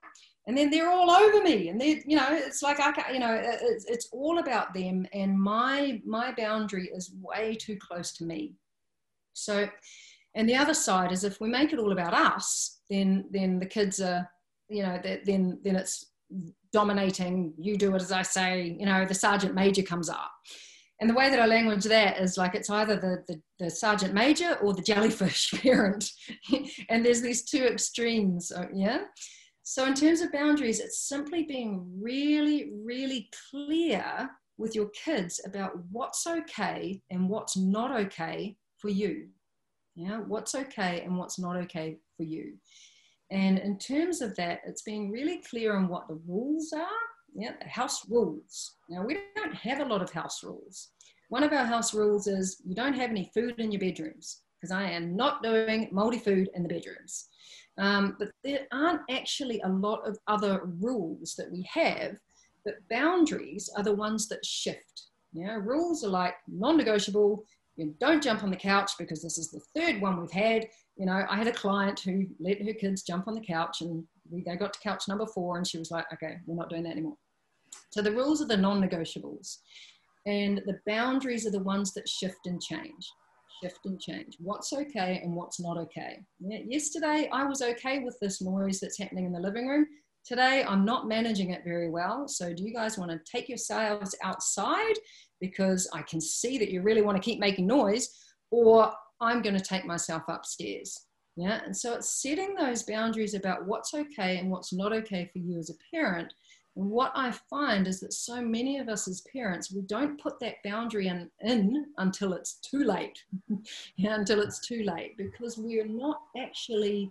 And then they're all over me, and they, you know, it's like I can't, you know, it's, it's all about them, and my my boundary is way too close to me. So, and the other side is if we make it all about us, then then the kids are, you know, then then it's dominating. You do it as I say. You know, the sergeant major comes up, and the way that I language that is like it's either the the, the sergeant major or the jellyfish parent, and there's these two extremes. Yeah. So in terms of boundaries, it's simply being really, really clear with your kids about what's okay and what's not okay for you. Yeah, what's okay and what's not okay for you. And in terms of that, it's being really clear on what the rules are. Yeah, the house rules. Now, we don't have a lot of house rules. One of our house rules is you don't have any food in your bedrooms, because I am not doing moldy food in the bedrooms. Um, but there aren't actually a lot of other rules that we have, but boundaries are the ones that shift. Yeah, rules are like non-negotiable. You don't jump on the couch, because this is the third one we've had. You know, I had a client who let her kids jump on the couch, and we, they got to couch number four, and she was like, okay, we're not doing that anymore. So the rules are the non-negotiables, and the boundaries are the ones that shift and change. Shift and change. What's okay and what's not okay. Yeah, yesterday, I was okay with this noise that's happening in the living room. Today, I'm not managing it very well. So do you guys want to take yourselves outside, because I can see that you really want to keep making noise, or I'm going to take myself upstairs. Yeah. And so it's setting those boundaries about what's okay and what's not okay for you as a parent. And what I find is that so many of us as parents, we don't put that boundary in, in until it's too late, yeah, until it's too late, because we are not actually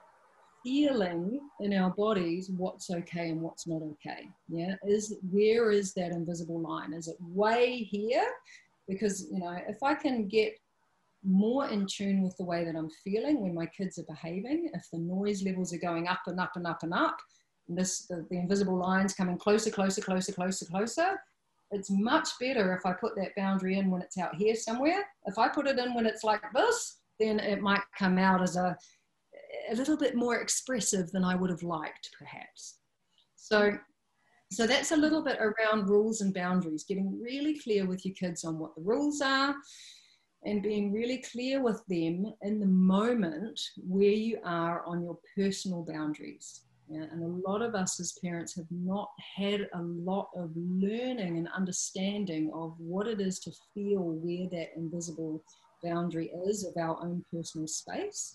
feeling in our bodies what's okay and what's not okay. Yeah, is where is that invisible line? Is it way here? Because, you know, if I can get more in tune with the way that I'm feeling when my kids are behaving, if the noise levels are going up and up and up and up, This, the, the invisible lines coming closer, closer, closer, closer, closer. It's much better if I put that boundary in when it's out here somewhere. If I put it in when it's like this, then it might come out as a, a little bit more expressive than I would have liked, perhaps. So, so that's a little bit around rules and boundaries, getting really clear with your kids on what the rules are, and being really clear with them in the moment where you are on your personal boundaries. Yeah, and a lot of us as parents have not had a lot of learning and understanding of what it is to feel where that invisible boundary is of our own personal space.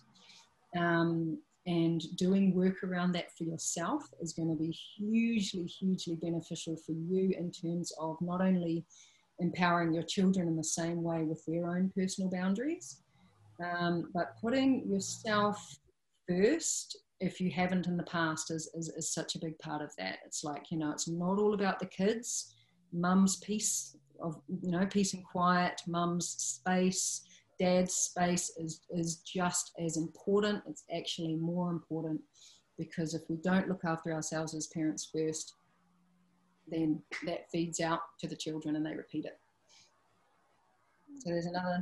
Um, and doing work around that for yourself is going to be hugely, hugely beneficial for you in terms of not only empowering your children in the same way with their own personal boundaries, um, but putting yourself first, if you haven't in the past, is, is, is such a big part of that. It's like, you know, it's not all about the kids. Mum's peace of, you know, peace and quiet, mum's space, dad's space is, is just as important. It's actually more important, because if we don't look after ourselves as parents first, then that feeds out to the children and they repeat it. So there's another.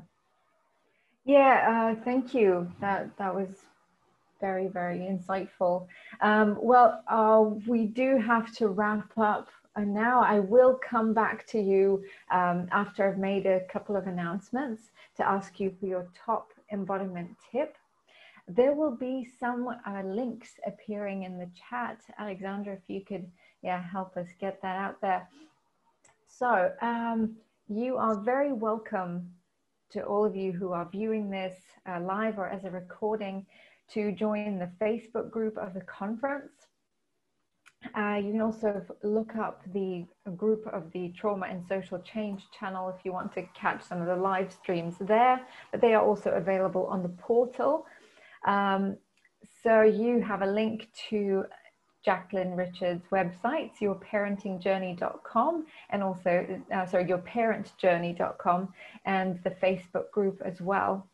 Yeah, uh, thank you. That, that was very, very insightful. Um, well, uh, we do have to wrap up and now. I will come back to you um, after I've made a couple of announcements to ask you for your top embodiment tip. There will be some uh, links appearing in the chat. Alexandra, if you could yeah, help us get that out there. So um, you are very welcome, to all of you who are viewing this uh, live or as a recording, to join the Facebook group of the conference. Uh, you can also look up the group of the Trauma and Social Change channel if you want to catch some of the live streams there, but they are also available on the portal. Um, so you have a link to Jacqueline Richards' website, your parenting journey dot com, and also, uh, sorry, your parent journey dot com, and the Facebook group as well.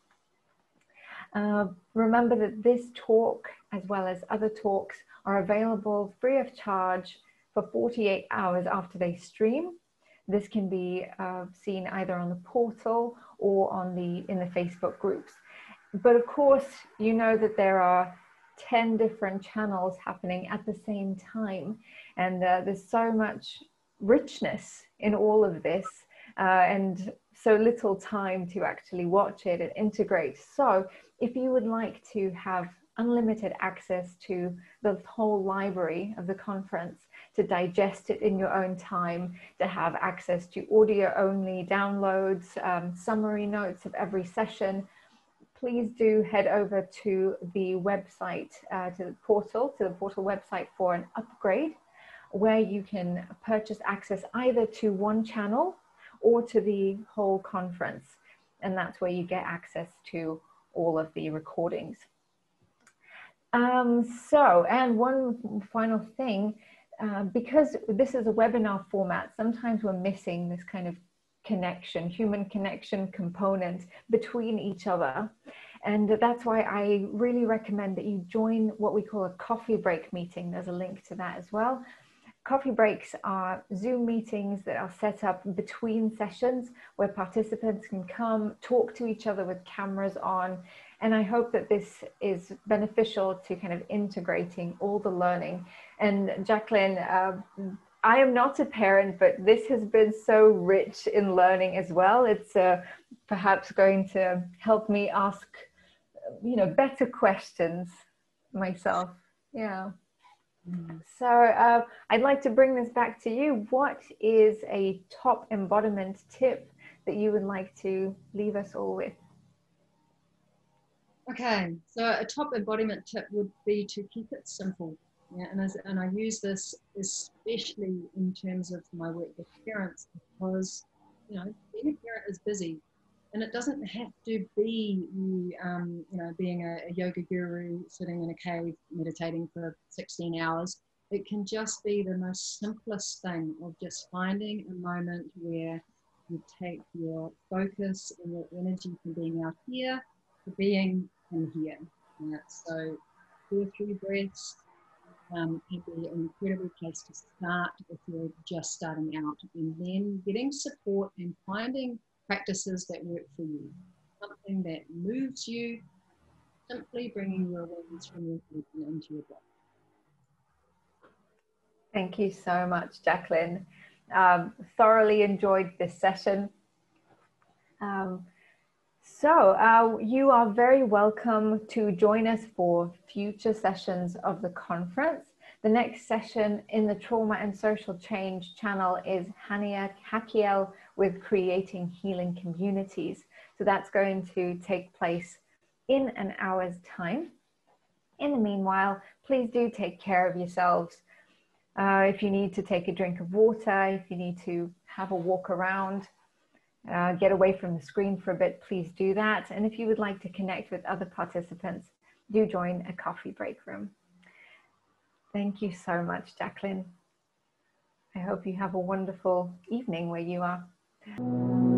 Uh, remember that this talk, as well as other talks, are available free of charge for forty-eight hours after they stream. This can be uh, seen either on the portal or on the in the Facebook groups. But of course, you know that there are ten different channels happening at the same time. And uh, there's so much richness in all of this, uh, and so little time to actually watch it and integrate. So if you would like to have unlimited access to the whole library of the conference, to digest it in your own time, to have access to audio only downloads, um, summary notes of every session, please do head over to the website, uh, to the portal, to the portal website for an upgrade, where you can purchase access either to one channel or to the whole conference. And that's where you get access to all of the recordings. Um, so, and one final thing, uh, because this is a webinar format, sometimes we're missing this kind of connection, human connection component between each other. And that's why I really recommend that you join what we call a coffee break meeting. There's a link to that as well. Coffee breaks are Zoom meetings that are set up between sessions where participants can come talk to each other with cameras on. And I hope that this is beneficial to kind of integrating all the learning. And Jacqueline, uh, I am not a parent, but this has been so rich in learning as well. It's uh, perhaps going to help me ask, you know, better questions myself. Yeah. Mm. So uh, I'd like to bring this back to you. What is a top embodiment tip that you would like to leave us all with? Okay, so a top embodiment tip would be to keep it simple. Yeah, and, as, and I use this especially in terms of my work with parents, because, you know, being a parent is busy, and it doesn't have to be you, um, you know, being a, a yoga guru sitting in a cave meditating for sixteen hours. It can just be the most simplest thing of just finding a moment where you take your focus and your energy from being out here to being in here. Yeah, so two or three breaths um, can be an incredible place to start if you're just starting out, and then getting support and finding practices that work for you, something that moves you, simply bringing your awareness from your breath into your body. Thank you so much, Jacqueline. Um, thoroughly enjoyed this session. Um, so uh, you are very welcome to join us for future sessions of the conference. The next session in the Trauma and Social Change channel is Hania Hakiel with Creating Healing Communities. So that's going to take place in an hour's time. In the meanwhile, please do take care of yourselves. Uh, if you need to take a drink of water, if you need to have a walk around, uh, get away from the screen for a bit, please do that. And if you would like to connect with other participants, do join a coffee break room. Thank you so much, Jacqueline. I hope you have a wonderful evening where you are.